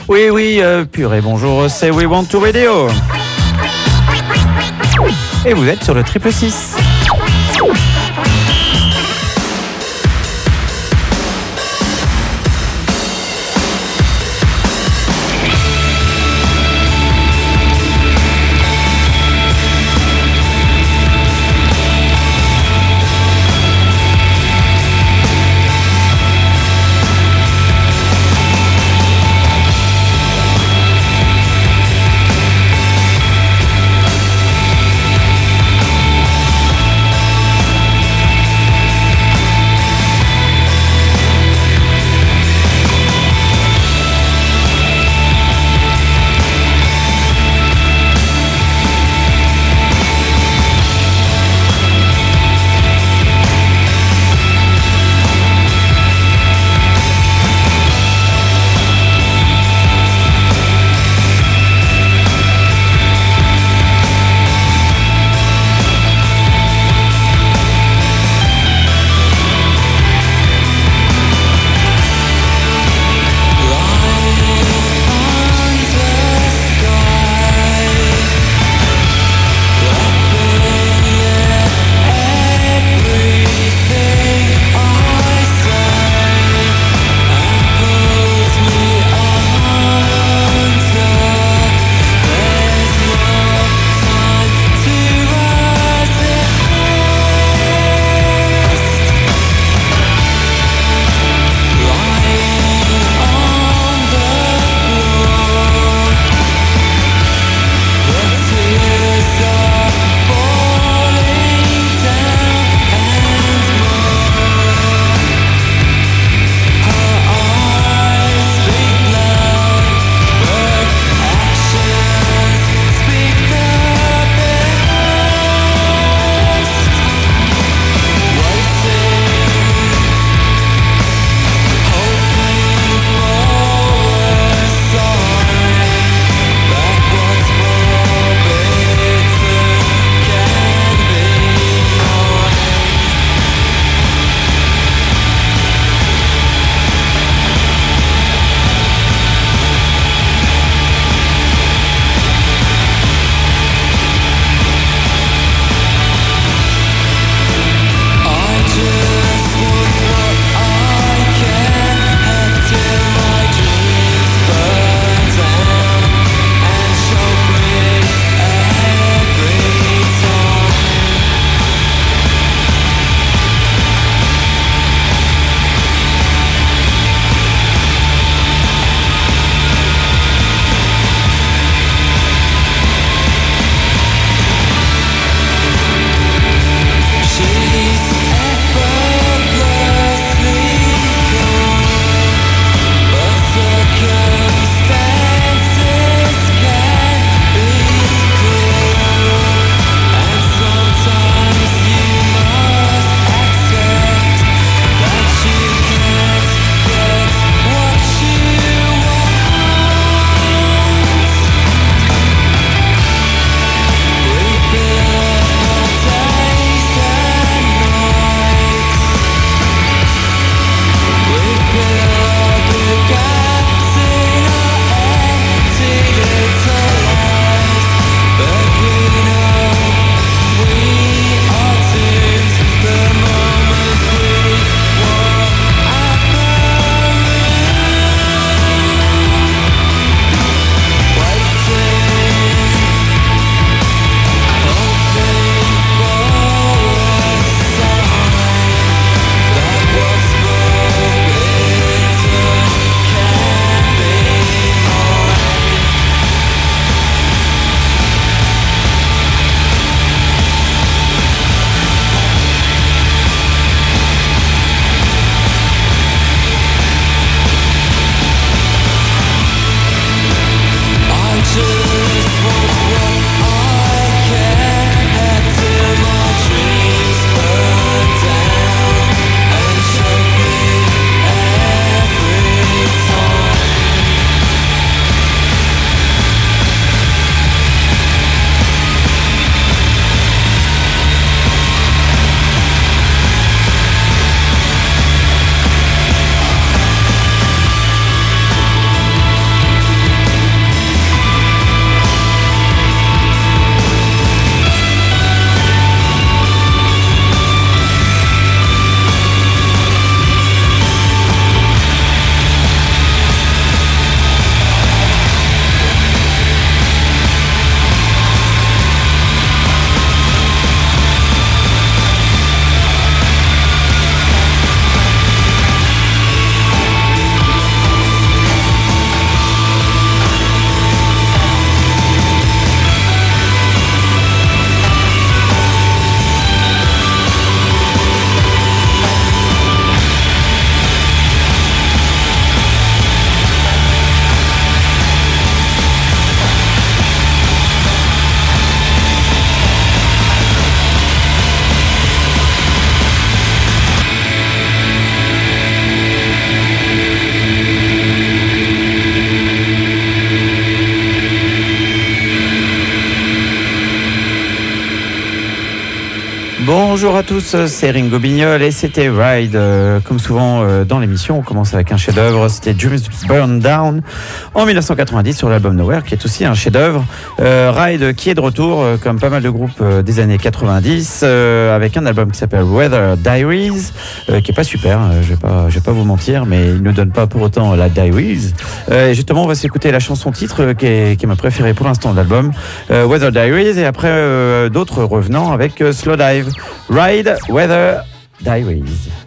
Oui, purée, bonjour, c'est We Want to Radio. Et vous êtes sur le 666. Bonjour à tous, c'est Ringo Bignol et c'était Ride. Comme souvent dans l'émission, on commence avec un chef-d'œuvre. C'était Dreams Burn Down en 1990 sur l'album Nowhere, qui est aussi un chef-d'œuvre. Ride qui est de retour, comme pas mal de groupes des années 90, avec un album qui s'appelle Weather Diaries, qui est pas super. Je vais pas vous mentir, mais il ne donne pas pour autant la Diaries. Et justement, on va s'écouter la chanson titre qui est ma préférée pour l'instant de l'album, Weather Diaries, et après d'autres revenants avec Slow Dive. Ride, Weather, Diaries.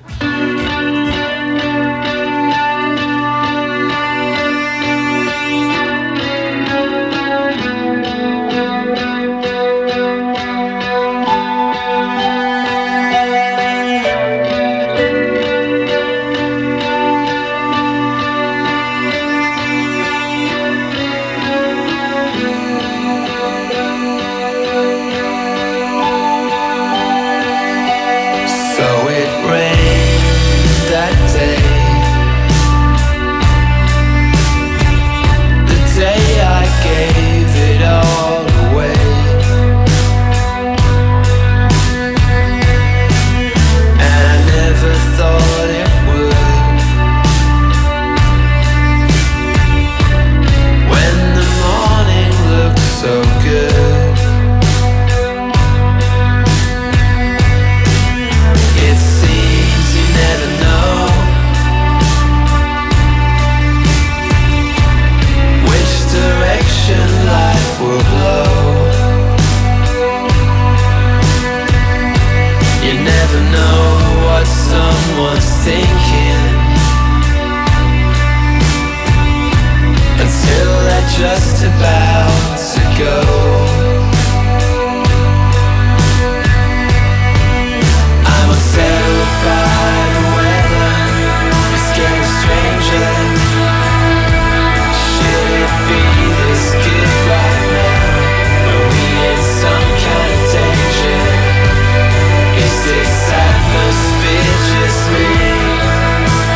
Just about to go. I'm upset by the weather. It's getting stranger. Should it be this good right now? Are we in some kind of danger? Is this atmosphere just me?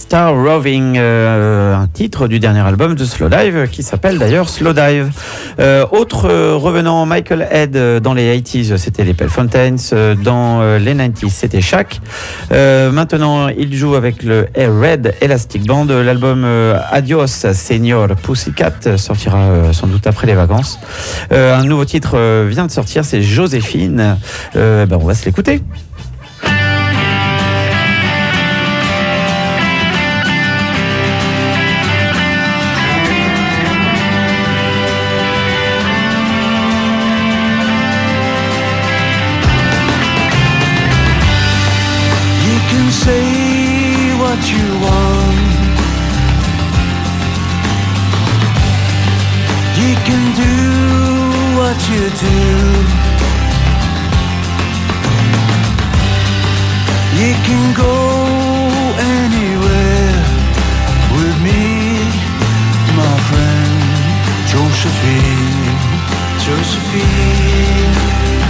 Star Roving, un titre du dernier album de Slowdive qui s'appelle d'ailleurs Slowdive. Autre revenant, Michael Head dans les 80s, c'était les Pale Fountains, dans les 90s, c'était Shaq. Maintenant, il joue avec le Red Elastic Band. L'album Adios Señor Pussycat sortira sans doute après les vacances. Un nouveau titre vient de sortir, c'est Joséphine. On va se l'écouter. Say what you want. You can do what you do. You can go anywhere with me, my friend Josephine. Josephine.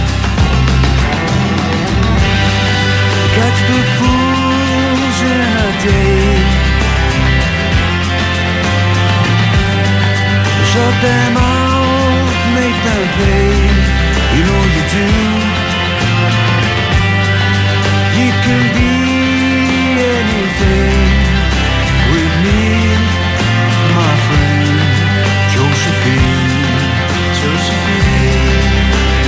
Catch the fools in a day. Shut them out, make them pay. You know you do. You can be anything with me, my friend Josephine. Josephine.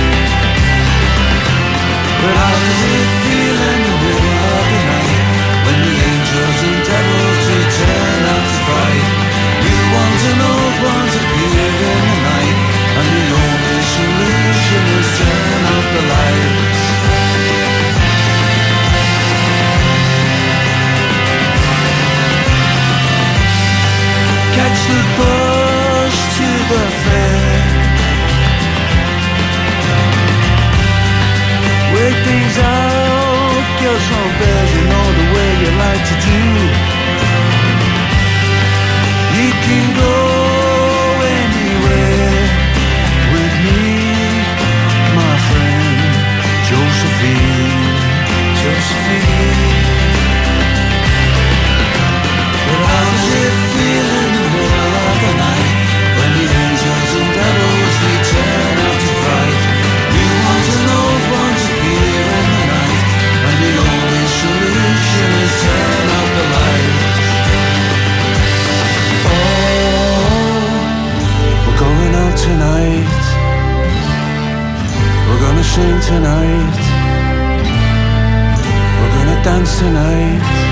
But how does it feel in the middle of the night when the angels and devils they turn out to fight? New ones and old ones appear in the night, and the only solution is turn out the lights. Catch the bus to the fair. Wait things out, kill some bears, you know the way you like to do. You can go anywhere with me, my friend Josephine. Josephine. But how does it feel in the middle of the night when the angels and devils they turn out to fight? New ones and old ones appear in the night, and the only solution is turn out the lights. Oh, we're going out tonight. We're gonna sing tonight. We're gonna dance tonight.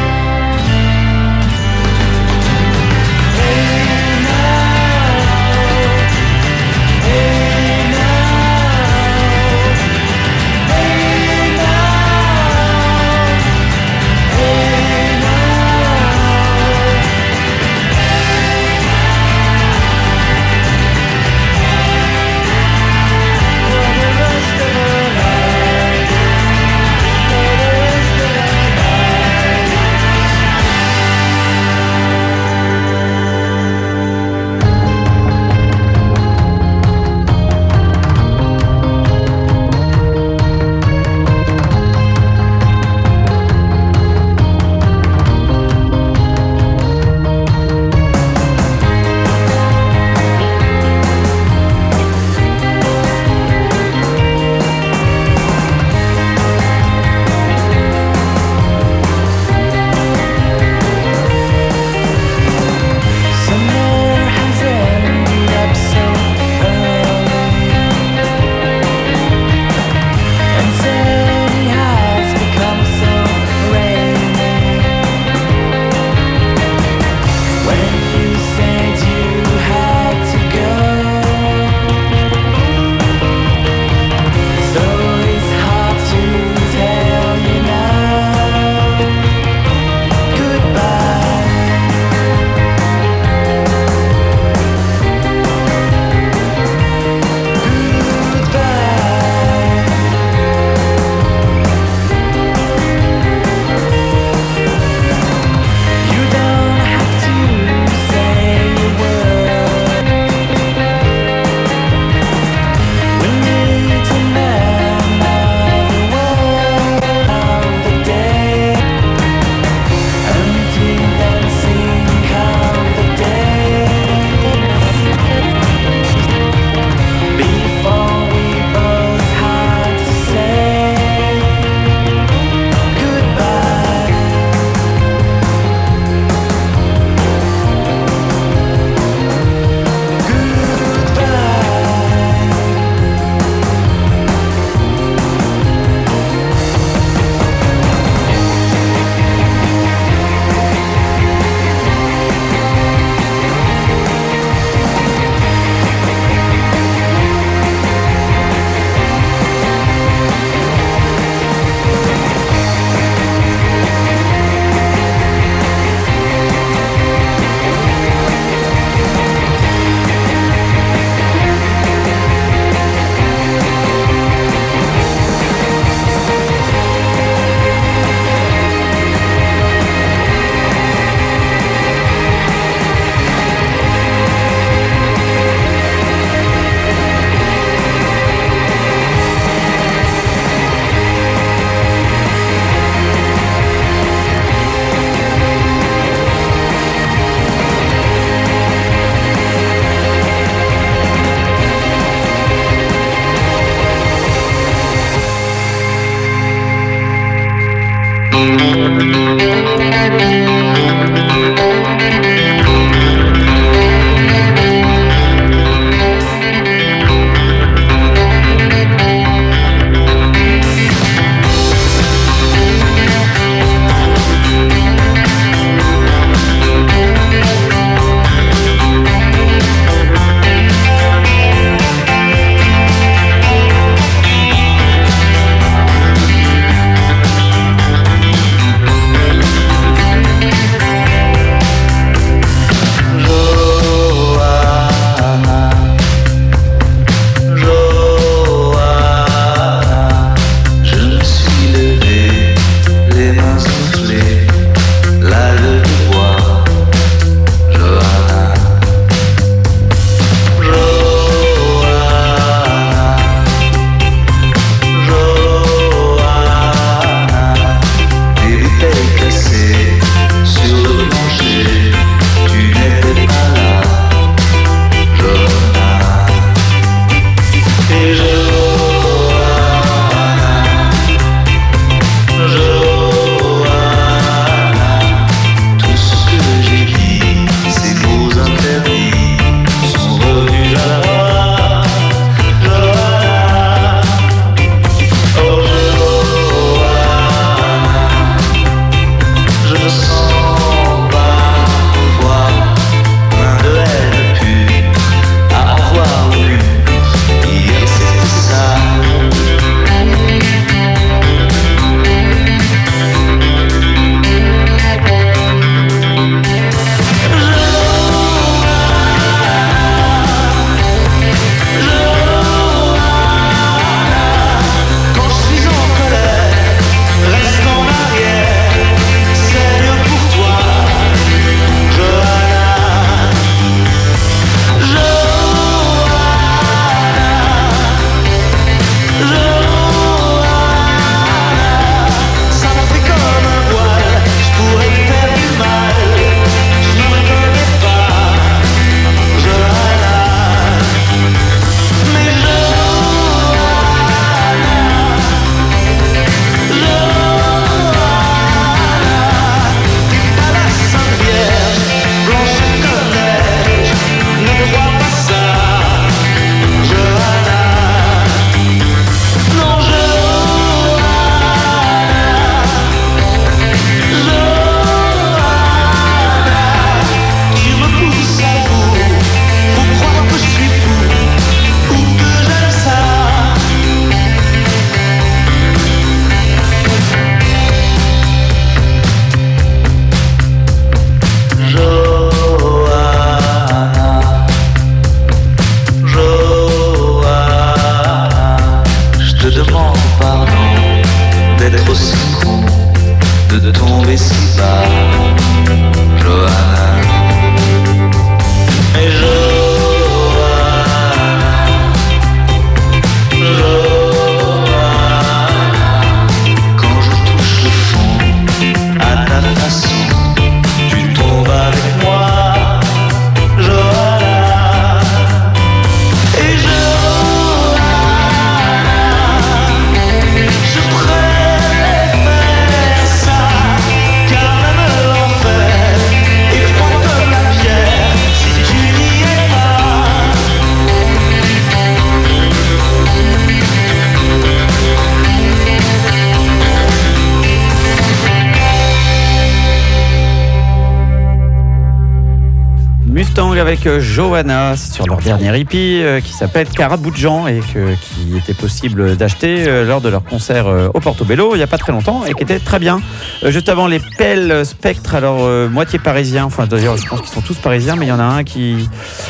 Mustang avec Johanna, c'est sur leur dernier EP qui s'appelle Caraboudjan et qui était possible d'acheter lors de leur concert au Portobello il n'y a pas très longtemps et qui était très bien. Juste avant les Pelles Spectre, alors moitié parisien, enfin d'ailleurs je pense qu'ils sont tous parisiens, mais il y en a un qui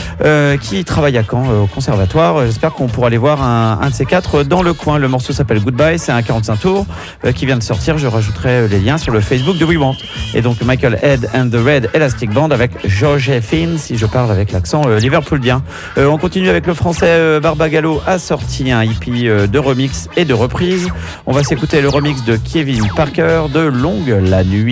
travaille à Caen au conservatoire. J'espère qu'on pourra aller voir un de ces quatre dans le coin. Le morceau s'appelle Goodbye, c'est un 45 tours qui vient de sortir. Je rajouterai les liens sur le Facebook de We Want. Et donc Michael Head and the Red Elastic Band avec Joséphine, si je parle avec l'accent liverpoolien. On continue avec le français Barbagallo a sorti un hippie de remix et de reprise. On va s'écouter le remix de Kevin Parker de Longue la nuit.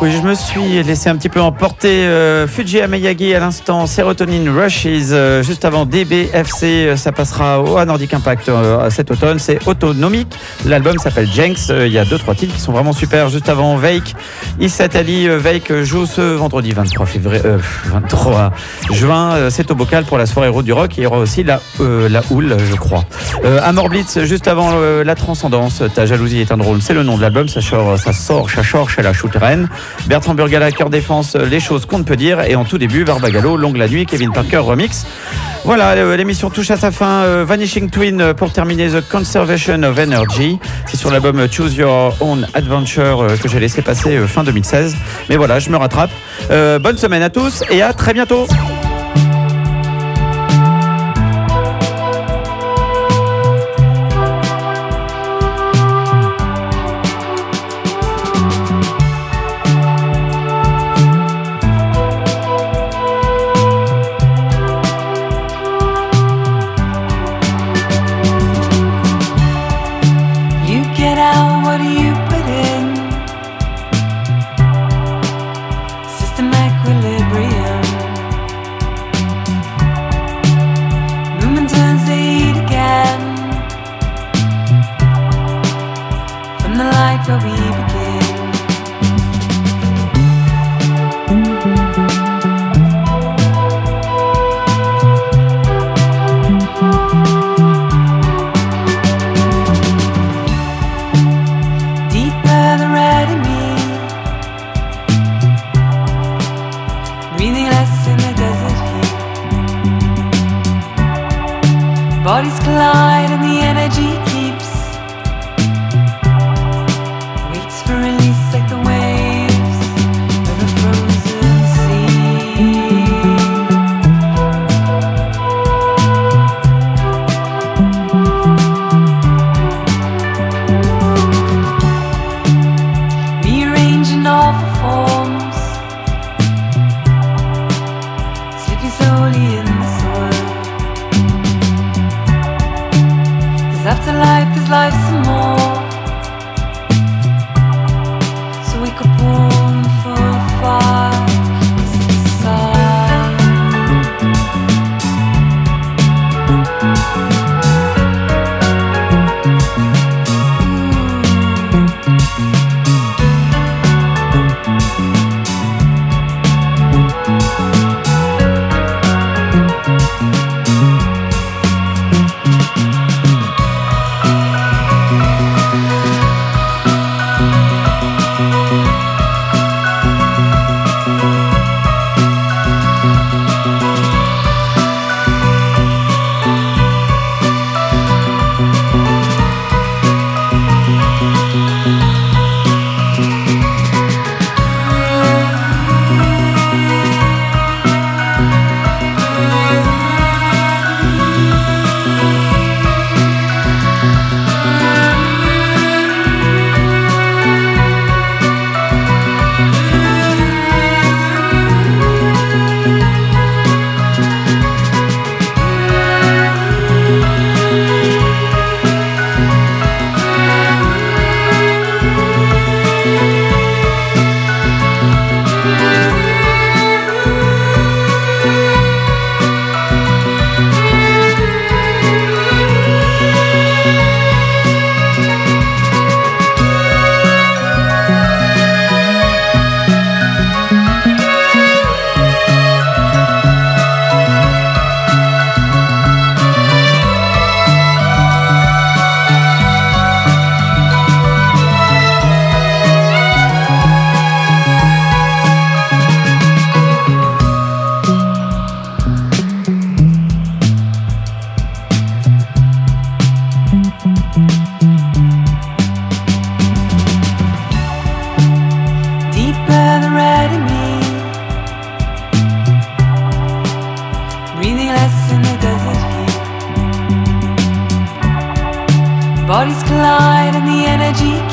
Oui, je me suis laissé un petit peu emporter. Fujii Miyagi à l'instant, Serotonin Rushes, juste avant DBFC, ça passera au Nordic Impact cet automne. C'est Autonomique. L'album s'appelle Jenks. Il y a 2-3 titres qui sont vraiment super. Juste avant, Veik, Issat Ali. Veik joue ce vendredi 23 juin. C'est au bocal pour la soirée Road du Rock. Il y aura aussi la houle, je crois. Amor Blitz, juste avant la transcendance. Ta jalousie est un drôle. C'est le nom de l'album. Ça sort chez la Shooterenne. Bertrand Burgala, Cœur Défense, les choses qu'on ne peut dire. Et en tout début, Barbagallo, Longue la nuit, Kevin Parker remix. Voilà, l'émission touche à sa fin. Vanishing Twin pour terminer, The Conservation of Energy. C'est sur l'album Choose Your Own Adventure que j'ai laissé passer fin 2016. Mais voilà, je me rattrape. Bonne semaine à tous et à très bientôt. Bodies collide and the energy keeps waits for release like the waves of a frozen sea. Rearranging all the forms, slipping slowly in the soil. After life, there's life some more. So we could pull for far side. Bodies collide and the energy